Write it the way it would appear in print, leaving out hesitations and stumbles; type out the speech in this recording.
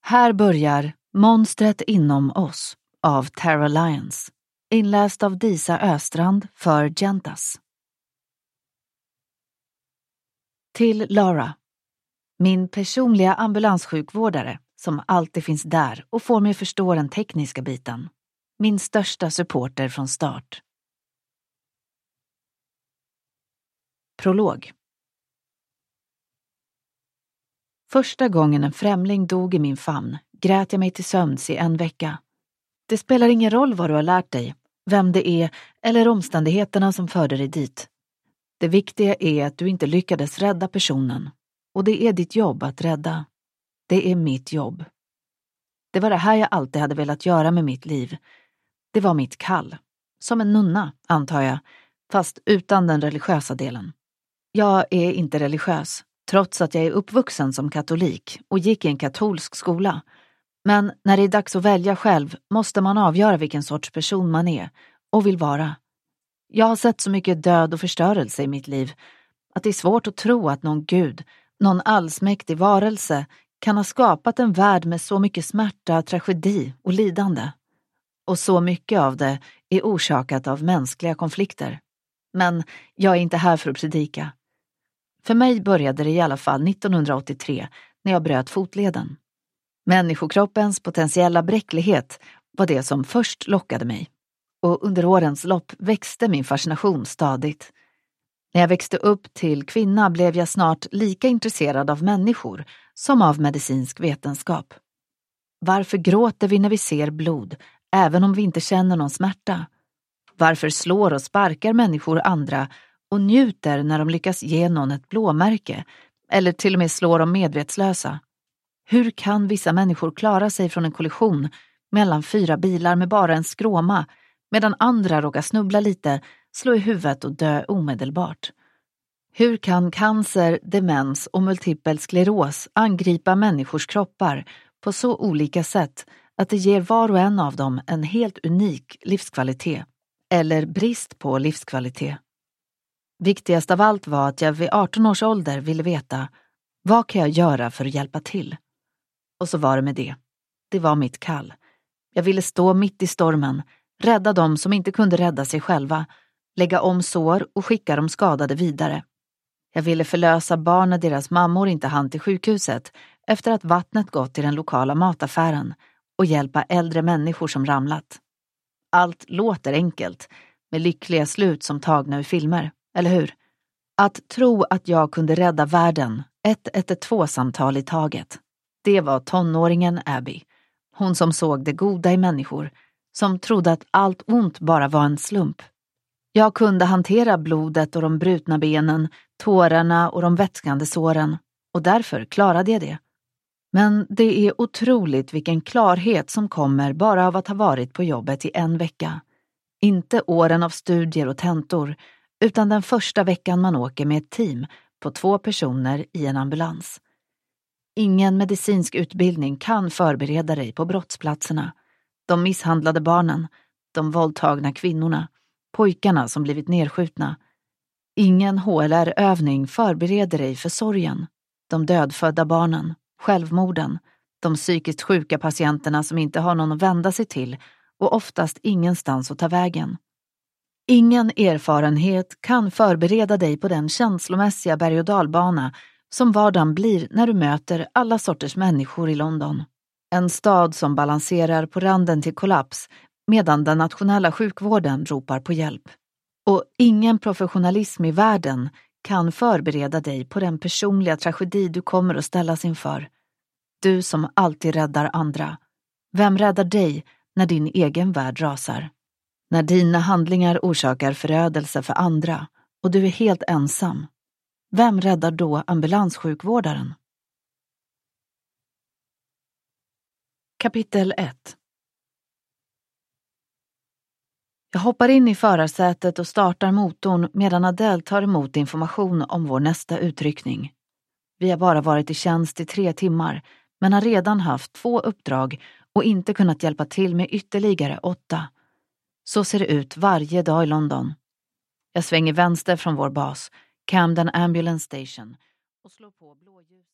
Här börjar Monstret inom oss av Tara Lyons, inläst av Disa Östrand för Gentas. Till Laura, min personliga ambulanssjukvårdare som alltid finns där och får mig förstå den tekniska biten. Min största supporter från start. Prolog. Första gången en främling dog i min famn grät jag mig till sömns i en vecka. Det spelar ingen roll vad du har lärt dig, vem det är eller omständigheterna som förde dig dit. Det viktiga är att du inte lyckades rädda personen. Och det är ditt jobb att rädda. Det är mitt jobb. Det var det här jag alltid hade velat göra med mitt liv. Det var mitt kall. Som en nunna, antar jag, fast utan den religiösa delen. Jag är inte religiös, trots att jag är uppvuxen som katolik och gick i en katolsk skola. Men när det är dags att välja själv måste man avgöra vilken sorts person man är och vill vara. Jag har sett så mycket död och förstörelse i mitt liv att det är svårt att tro att någon gud, någon allsmäktig varelse kan ha skapat en värld med så mycket smärta, tragedi och lidande. Och så mycket av det är orsakat av mänskliga konflikter. Men jag är inte här för att predika. För mig började det i alla fall 1983 när jag bröt fotleden. Människokroppens potentiella bräcklighet var det som först lockade mig. Och under årens lopp växte min fascination stadigt. När jag växte upp till kvinna blev jag snart lika intresserad av människor som av medicinsk vetenskap. Varför gråter vi när vi ser blod, även om vi inte känner någon smärta? Varför slår och sparkar människor andra och njuter när de lyckas ge någon ett blåmärke eller till och med slår dem medvetslösa? Hur kan vissa människor klara sig från en kollision mellan 4 bilar med bara en skråma medan andra råkar snubbla lite, slå i huvudet och dö omedelbart? Hur kan cancer, demens och multipel skleros angripa människors kroppar på så olika sätt att det ger var och en av dem en helt unik livskvalitet eller brist på livskvalitet? Viktigast av allt var att jag vid 18 års ålder ville veta, vad kan jag göra för att hjälpa till? Och så var det med det. Det var mitt kall. Jag ville stå mitt i stormen, rädda dem som inte kunde rädda sig själva, lägga om sår och skicka de skadade vidare. Jag ville förlösa barn när deras mammor inte hann till sjukhuset efter att vattnet gått till den lokala mataffären och hjälpa äldre människor som ramlat. Allt låter enkelt, med lyckliga slut som tagna ur filmer, eller hur? Att tro att jag kunde rädda världen, ett 112-samtal i taget. Det var tonåringen Abby. Hon som såg det goda i människor, som trodde att allt ont bara var en slump. Jag kunde hantera blodet och de brutna benen, tårarna och de vätskande såren, och därför klarade jag det. Men det är otroligt vilken klarhet som kommer bara av att ha varit på jobbet i en vecka. Inte åren av studier och tentor, utan den första veckan man åker med ett team på 2 personer i en ambulans. Ingen medicinsk utbildning kan förbereda dig på brottsplatserna. De misshandlade barnen, de våldtagna kvinnorna, pojkarna som blivit nedskjutna. Ingen HLR-övning förbereder dig för sorgen, de dödfödda barnen, självmorden, de psykiskt sjuka patienterna som inte har någon att vända sig till och oftast ingenstans att ta vägen. Ingen erfarenhet kan förbereda dig på den känslomässiga berg- och dalbana som vardagen blir när du möter alla sorters människor i London. En stad som balanserar på randen till kollaps medan den nationella sjukvården ropar på hjälp. Och ingen professionalism i världen kan förbereda dig på den personliga tragedi du kommer att ställas inför. Du som alltid räddar andra. Vem räddar dig när din egen värld rasar? När dina handlingar orsakar förödelse för andra och du är helt ensam. Vem räddar då ambulanssjukvårdaren? Kapitel 1. Jag hoppar in i förarsätet och startar motorn medan Adele tar emot information om vår nästa utryckning. Vi har bara varit i tjänst i 3 timmar men har redan haft 2 uppdrag och inte kunnat hjälpa till med ytterligare 8. Så ser det ut varje dag i London. Jag svänger vänster från vår bas, Camden Ambulance Station, och slår på blåljus.